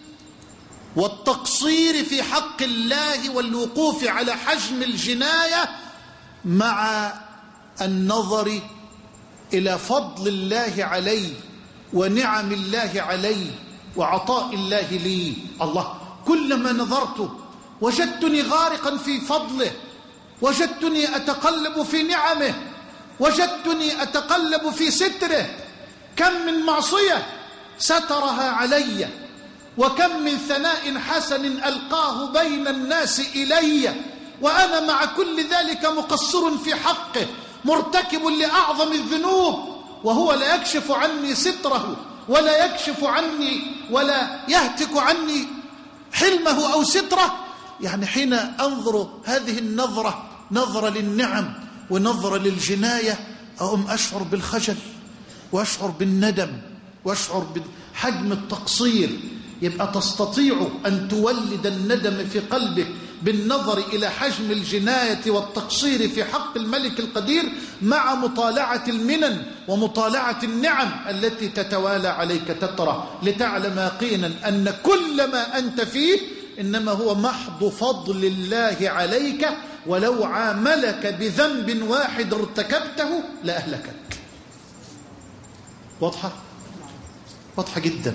S1: والتقصير في حق الله والوقوف على حجم الجناية مع النظر إلى فضل الله علي ونعم الله علي وعطاء الله لي. الله، كلما نظرت وجدتني غارقا في فضله، وجدتني أتقلب في نعمه، وجدتني أتقلب في ستره. كم من معصية سترها علي، وكم من ثناء حسن ألقاه بين الناس إلي، وأنا مع كل ذلك مقصر في حقه، مرتكب لأعظم الذنوب، وهو لا يكشف عني ستره ولا يكشف عني ولا يهتك عني حلمه أو ستره. يعني حين أنظر هذه النظرة، نظرة للنعم ونظرة للجناية، أقوم أشعر بالخجل وأشعر بالندم وأشعر بحجم التقصير. يبقى تستطيع أن تولد الندم في قلبك بالنظر إلى حجم الجناية والتقصير في حق الملك القدير مع مطالعة المنن ومطالعة النعم التي تتوالى عليك تترى، لتعلم يقينا أن كل ما أنت فيه إنما هو محض فضل الله عليك، ولو عاملك بذنب واحد ارتكبته لأهلكك. واضحة؟ واضحة جدا.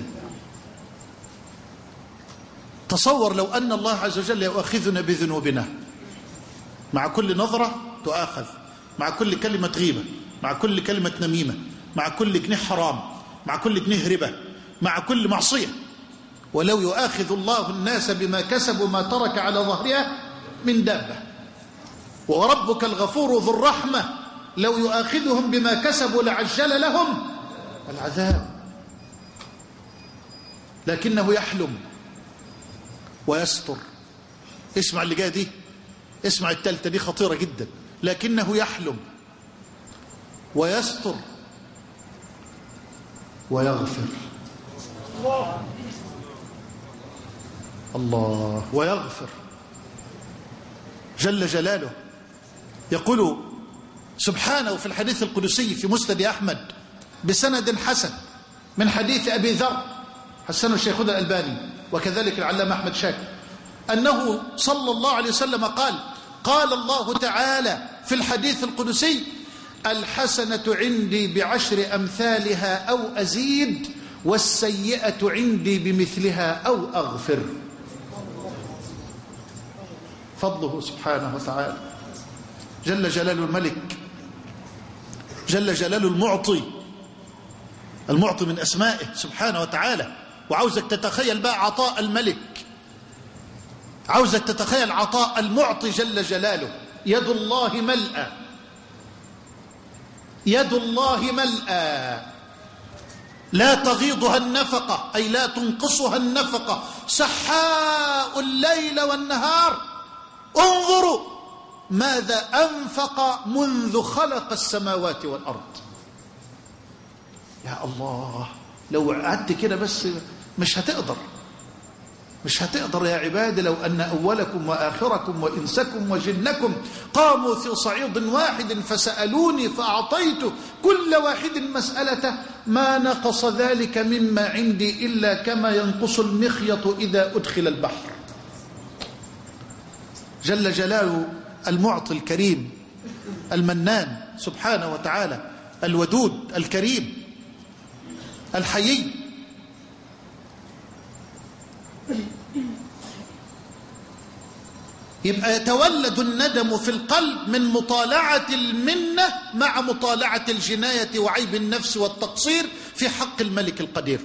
S1: تصور لو أن الله عز وجل يؤاخذنا بذنوبنا، مع كل نظرة تؤاخذ، مع كل كلمة غيبة، مع كل كلمة نميمة، مع كل جنيه حرام، مع كل جنيه ربا، مع كل معصية. ولو يؤاخذ الله الناس بما كسبوا ما ترك على ظهرها من دابة. وربك الغفور ذو الرحمة لو يؤاخذهم بما كسبوا لعجل لهم العذاب، لكنه يحلم ويستر. اسمع اللي جايه دي، اسمع التالتة دي خطيرة جدا. لكنه يحلم ويستر ويغفر. الله الله ويغفر جل جلاله. يقول سبحانه في الحديث القدسي في مسند أحمد بسند حسن من حديث أبي ذر، حسنه الشيخ الألباني وكذلك العلامة أحمد شاكر، أنه صلى الله عليه وسلم قال: قال الله تعالى في الحديث القدسي: الحسنة عندي بعشر أمثالها أو أزيد، والسيئة عندي بمثلها أو أغفر. فضله سبحانه وتعالى جل جلال الملك، جل جلال المعطي، المعطي من أسمائه سبحانه وتعالى. وعاوزك تتخيل بقى عطاء الملك، عاوزك تتخيل عطاء المعطي جل جلاله. يد الله ملأى، يد الله ملأى لا تغيضها النفقة، أي لا تنقصها النفقة، سحاء الليل والنهار. انظروا ماذا أنفق منذ خلق السماوات والأرض. يا الله، لو قعدت كده بس مش هتقدر، مش هتقدر يا عبادي. لو أن أولكم وآخركم وإنسكم وجنكم قاموا في صعيد واحد فسألوني فأعطيت كل واحد مسألته ما نقص ذلك مما عندي إلا كما ينقص المخيط إذا أدخل البحر. جل جلاله المعطي الكريم المنان سبحانه وتعالى، الودود الكريم الحيي. يبقى يتولد الندم في القلب من مطالعة المنة مع مطالعة الجناية وعيب النفس والتقصير في حق الملك القدير.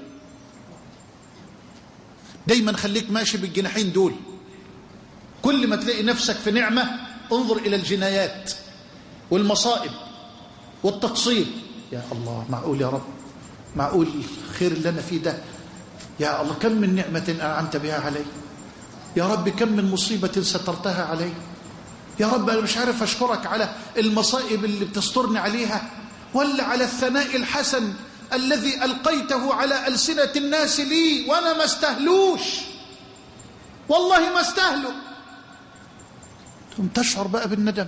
S1: دايما خليك ماشي بالجناحين دول. كل ما تلاقي نفسك في نعمة انظر إلى الجنايات والمصائب والتقصير. يا الله، معقول يا رب؟ معقول الخير اللي أنا فيه ده؟ يا الله، كم من نعمة أنعمت بها علي. يا رب كم من مصيبة سترتها علي. يا رب أنا مش عارف أشكرك على المصائب اللي بتسترني عليها، ولا على الثناء الحسن الذي ألقيته على ألسنة الناس لي وأنا ما استهلوش، والله ما استهلوا. ثم تشعر بقى بالندم.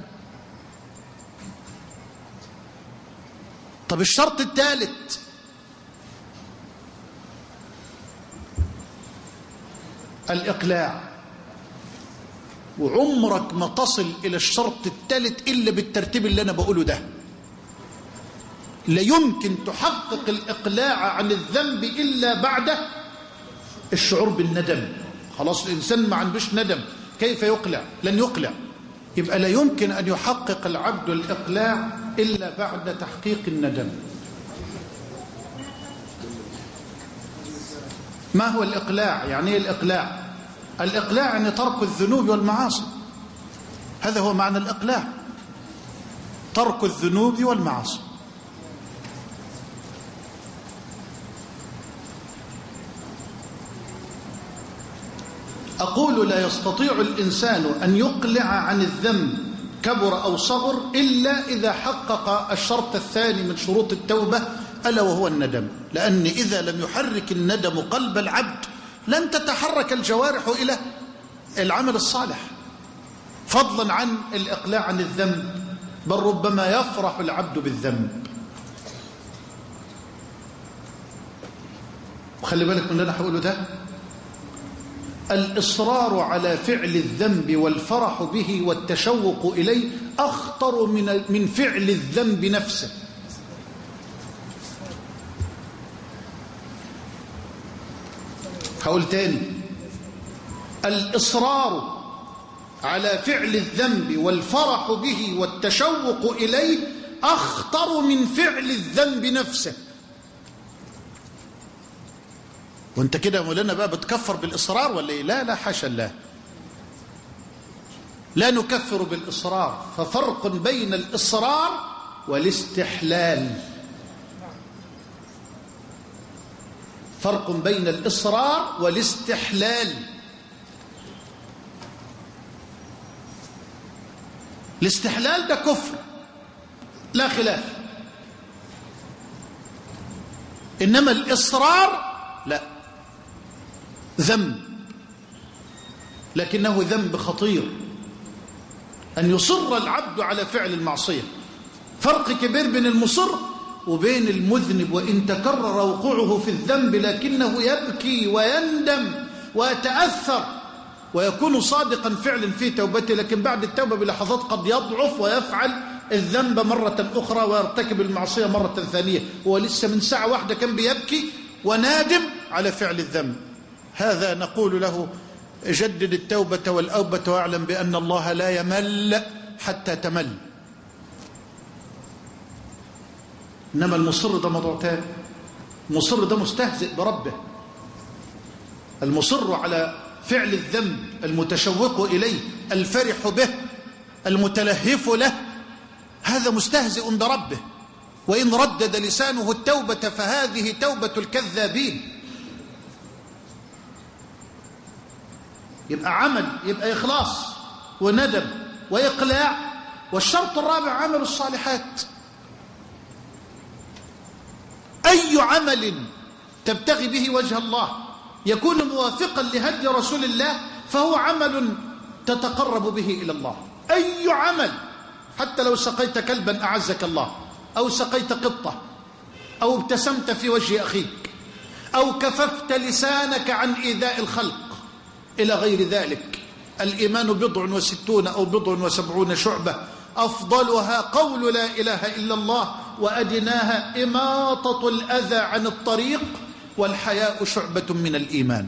S1: طب الشرط الثالث، الإقلاع. وعمرك ما تصل إلى الشرط الثالث إلا بالترتيب اللي أنا بقوله ده. لا يمكن تحقق الإقلاع عن الذنب إلا بعد الشعور بالندم. خلاص الإنسان ما عندوش ندم، كيف يقلع؟ لن يقلع. يبقى لا يمكن أن يحقق العبد الإقلاع إلا بعد تحقيق الندم. ما هو الإقلاع؟ يعني إيه الإقلاع؟ الإقلاع يعني ترك الذنوب والمعاصي. هذا هو معنى الإقلاع، ترك الذنوب والمعاصي. أقول لا يستطيع الإنسان أن يقلع عن الذنب كبر أو صغر إلا إذا حقق الشرط الثاني من شروط التوبة، ألا وهو الندم. لأن إذا لم يحرك الندم قلب العبد لن تتحرك الجوارح إلى العمل الصالح، فضلا عن الإقلاع عن الذنب، بل ربما يفرح العبد بالذنب. وخلي بالك من اللي أنا هقوله ده، الإصرار على فعل الذنب والفرح به والتشوق إليه أخطر من من فعل الذنب نفسه. هقول تاني، الإصرار على فعل الذنب والفرح به والتشوق إليه أخطر من فعل الذنب نفسه. وانت كده يا مولانا بقى بتكفر بالإصرار ولا ايه؟ لا لا حاشا الله، لا نكفر بالإصرار، ففرق بين الإصرار والاستحلال. فرق بين الإصرار والاستحلال. الاستحلال ده كفر لا خلاف، إنما الإصرار لا، ذنب، لكنه ذنب خطير أن يصر العبد على فعل المعصية. فرق كبير بين المصر وبين المذنب، وإن تكرر وقوعه في الذنب لكنه يبكي ويندم ويتأثر ويكون صادقا فعلا في توبته، لكن بعد التوبة بلحظات قد يضعف ويفعل الذنب مرة أخرى ويرتكب المعصية مرة ثانية، هو لسه من ساعة واحدة كان بيبكي ونادم على فعل الذنب. هذا نقول له جدد التوبة والأوبة واعلم بأن الله لا يمل حتى تمل. إنما المصر ده موضوع تاني، المصر ده مستهزئ بربه، المصر على فعل الذنب المتشوق إليه الفرح به المتلهف له، هذا مستهزئ بربه. وإن ردد لسانه التوبة فهذه توبة الكذابين. يبقى عمل، يبقى إخلاص وندم وإقلاع. والشرط الرابع عمل الصالحات. أي عمل تبتغي به وجه الله يكون موافقا لهدي رسول الله فهو عمل تتقرب به إلى الله. أي عمل، حتى لو سقيت كلبا أعزك الله، أو سقيت قطة، أو ابتسمت في وجه أخيك، أو كففت لسانك عن إيذاء الخلق إلى غير ذلك. الإيمان بضع وستون أو بضع وسبعون شعبة، أفضلها قول لا إله إلا الله، وأدناها إماطة الأذى عن الطريق، والحياء شعبة من الإيمان.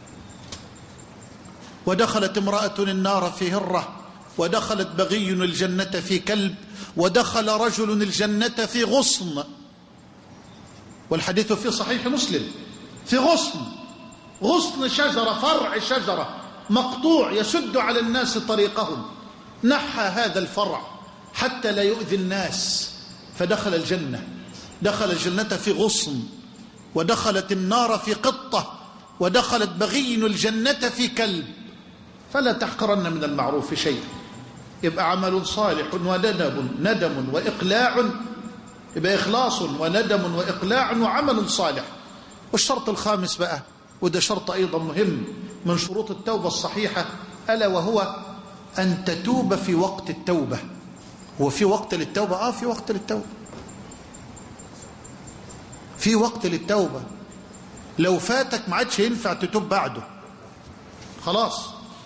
S1: ودخلت امرأة النار في هرة، ودخلت بغي الجنة في كلب، ودخل رجل الجنة في غصن، والحديث في صحيح مسلم، في غصن، غصن شجرة، فرع شجرة مقطوع يسد على الناس طريقهم، نحى هذا الفرع حتى لا يؤذي الناس فدخل الجنة. دخل الجنة في غصن، ودخلت النار في قطة، ودخلت بغي الجنة في كلب. فلا تحقرن من المعروف شيء. يبقى عمل صالح وندم ندم وإقلاع، يبقى إخلاص وندم وإقلاع وعمل صالح. والشرط الخامس بقى، وده شرط أيضا مهم من شروط التوبة الصحيحة، ألا وهو أن تتوب في وقت التوبة. هو في وقت للتوبة؟ آه في وقت للتوبة، في وقت للتوبة. لو فاتك ما عادش ينفع تتوب بعده، خلاص.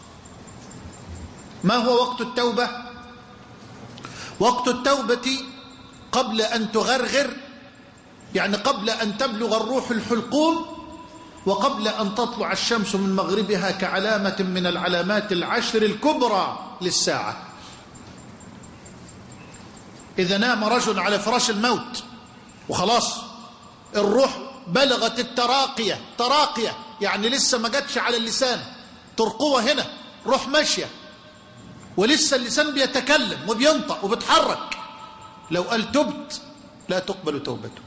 S1: ما هو وقت التوبة؟ وقت التوبة قبل أن تغرغر، يعني قبل أن تبلغ الروح الحلقوم، وقبل أن تطلع الشمس من مغربها كعلامة من العلامات العشر الكبرى للساعة. إذا نام رجل على فراش الموت وخلاص الروح بلغت التراقية، تراقية يعني لسه ما جاتش على اللسان، ترقوة هنا، روح ماشية ولسه اللسان بيتكلم وبينطق وبتحرك، لو قال تبت لا تقبل توبته.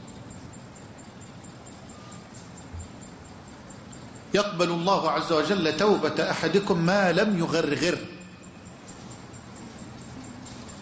S1: يقبل الله عز وجل توبة أحدكم ما لم يغرغر.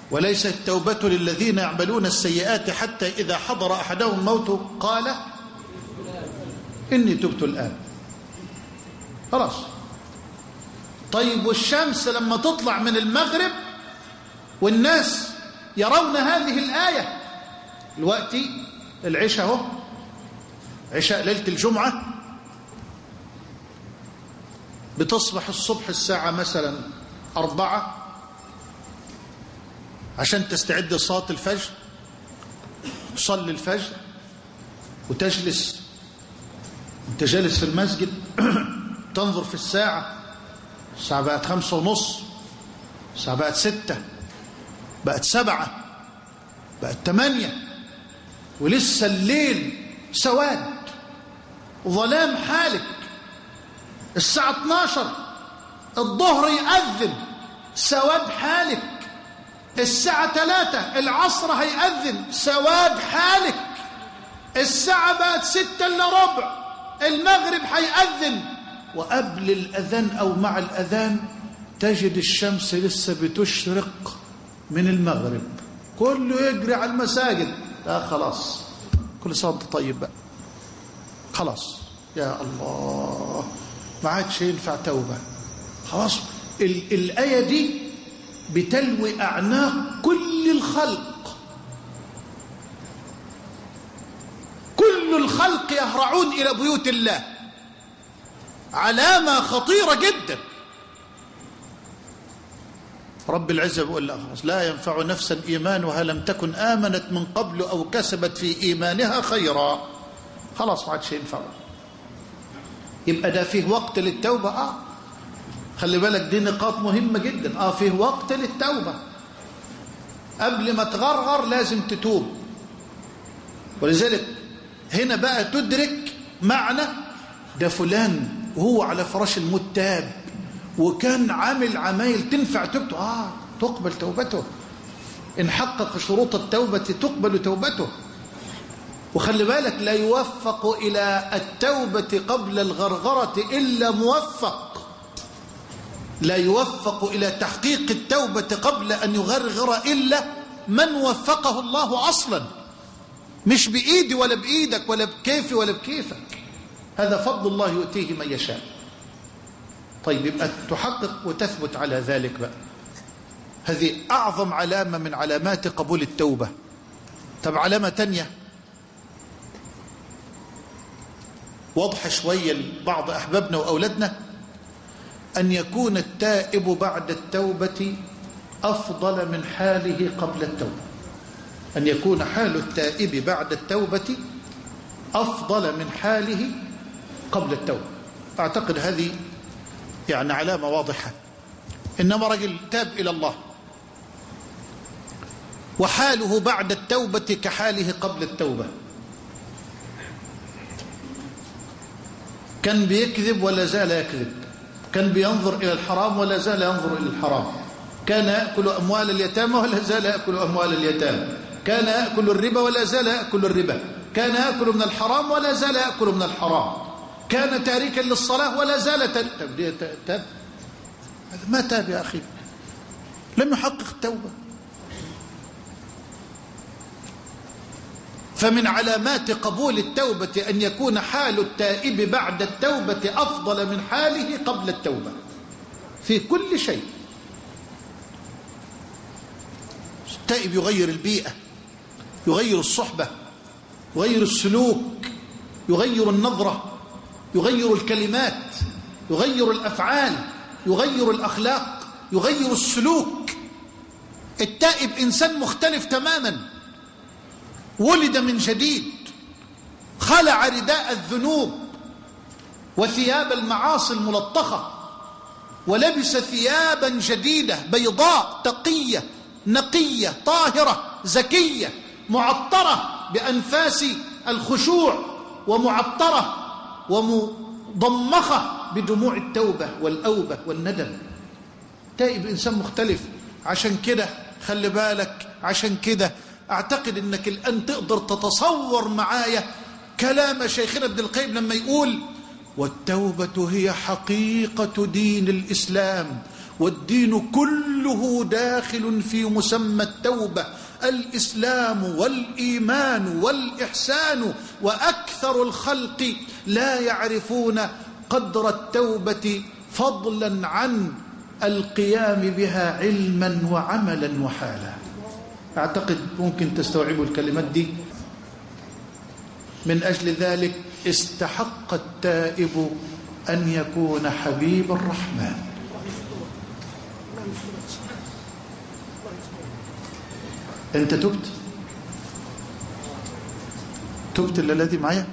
S1: وليست التوبة للذين يعملون السيئات حتى إذا حضر أحدهم الموت قال إني تبت الآن. خلاص. طيب والشمس لما تطلع من المغرب والناس يرون هذه الآية، الوقت العشاء اهو، عشاء ليلة الجمعة، بتصبح الصبح الساعة مثلا أربعة عشان تستعد لصلاة الفجر، تصلي الفجر وتجلس، انت جالس في المسجد تنظر في الساعة، الساعة بقت خمسة ونص، الساعة بقت ستة، بقت سبعة، بقت تمانية، ولسه الليل سواد وظلام حالك. الساعة اتناشر الظهر يأذن، سواد حالك. الساعة ثلاثة العصر هيأذن، سواد حالك. الساعة بقت ستة إلا ربع المغرب هيأذن، وقبل الأذان أو مع الأذان تجد الشمس لسه بتشرق من المغرب، كله يجري على المساجد. لا خلاص، كل سنة وانت طيب بقى، خلاص يا الله ما عادش ينفع توبة. خلاص. ال الآية دي بتلوي أعناق كل الخلق، كل الخلق يهرعون إلى بيوت الله، علامة خطيرة جدا. رب العزة بيقول لا خلاص، لا ينفع نفسا إيمانها لم تكن آمنت من قبل أو كسبت في إيمانها خيرا. خلاص ما عادش ينفع. يبقى ده فيه وقت للتوبة. آه خلي بالك دي نقاط مهمة جدا. آه فيه وقت للتوبة، قبل ما تغرغر لازم تتوب. ولذلك هنا بقى تدرك معنى ده فلان وهو على فراش الموت تاب وكان عامل عمايل تنفع توبته، آه تقبل توبته. إن حقق شروط التوبة تقبل توبته. وخلي بالك لا يوفق إلى التوبة قبل الغرغرة إلا موفق، لا يوفق إلى تحقيق التوبة قبل أن يغرغر إلا من وفقه الله أصلا، مش بإيدي ولا بإيدك ولا بكيفي ولا بكيفك. هذا فضل الله يؤتيه من يشاء. طيب يبقى تحقق وتثبت على ذلك بقى. هذه أعظم علامة من علامات قبول التوبة. طب علامة تانية واضحة شوية لبعض أحبابنا وأولادنا، أن يكون التائب بعد التوبة أفضل من حاله قبل التوبة. أن يكون حال التائب بعد التوبة أفضل من حاله قبل التوبة. أعتقد هذه يعني علامة واضحة. إنما رجل تاب إلى الله وحاله بعد التوبة كحاله قبل التوبة، كان بيكذب ولا زال يكذب، كان بينظر إلى الحرام ولا زال ينظر إلى الحرام، كان يأكل أموال اليتامى ولا زال يأكل أموال اليتامى، كان يأكل الربا ولا زال يأكل الربا، كان يأكل من الحرام ولا زال يأكل من الحرام، كان تاركا للصلاة ولا زال تاب. هذا ما تاب يا أخي، لم يحقق التوبة. فمن علامات قبول التوبة أن يكون حال التائب بعد التوبة أفضل من حاله قبل التوبة في كل شيء. التائب يغير البيئة، يغير الصحبة، يغير السلوك، يغير النظرة، يغير الكلمات، يغير الأفعال، يغير الأخلاق، يغير السلوك. التائب إنسان مختلف تماما، ولد من جديد، خلع رداء الذنوب وثياب المعاصي الملطخة ولبس ثيابا جديدة بيضاء تقية نقية طاهرة زكية معطرة بأنفاس الخشوع ومعطرة ومضمخة بدموع التوبة والأوبة والندم. تائب إنسان مختلف. عشان كده خلي بالك، عشان كده أعتقد أنك الآن تقدر تتصور معايا كلام شيخنا ابن القيم لما يقول: والتوبة هي حقيقة دين الإسلام والدين كله داخل في مسمى التوبة، الإسلام والإيمان والإحسان، وأكثر الخلق لا يعرفون قدر التوبة فضلا عن القيام بها علما وعملا وحالا. أعتقد ممكن تستوعبوا الكلمات دي. من أجل ذلك استحق التائب أن يكون حبيب الرحمن. أنت تبت؟ تبت الذي معايا؟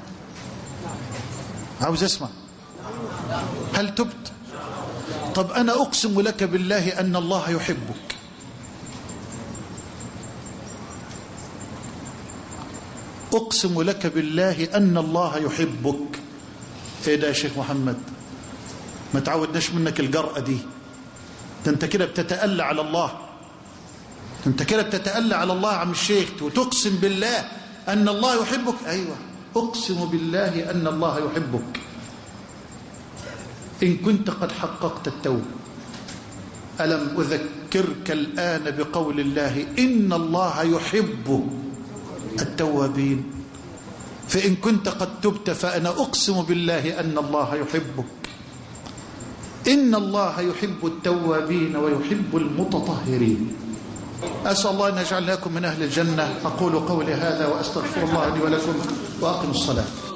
S1: عاوز أسمع. هل تبت؟ طب أنا أقسم لك بالله أن الله يحبك. أقسم لك بالله أن الله يحبك. إيه ده يا شيخ محمد؟ ما تعودناش منك الجرأة دي. أنت كده بتتألى على الله. أنت كده بتتألى على الله عم الشيخ وتقسم بالله أن الله يحبك. أيوة أقسم بالله أن الله يحبك إن كنت قد حققت التوبة. ألم أذكرك الآن بقول الله إن الله يحب التوابين؟ فإن كنت قد تبت فأنا أقسم بالله أن الله يحبك. إن الله يحب التوابين ويحب المتطهرين. أسأل الله أن يجعلناكم من أهل الجنة. أقول قولي هذا وأستغفر الله لي ولكم وأقم الصلاة.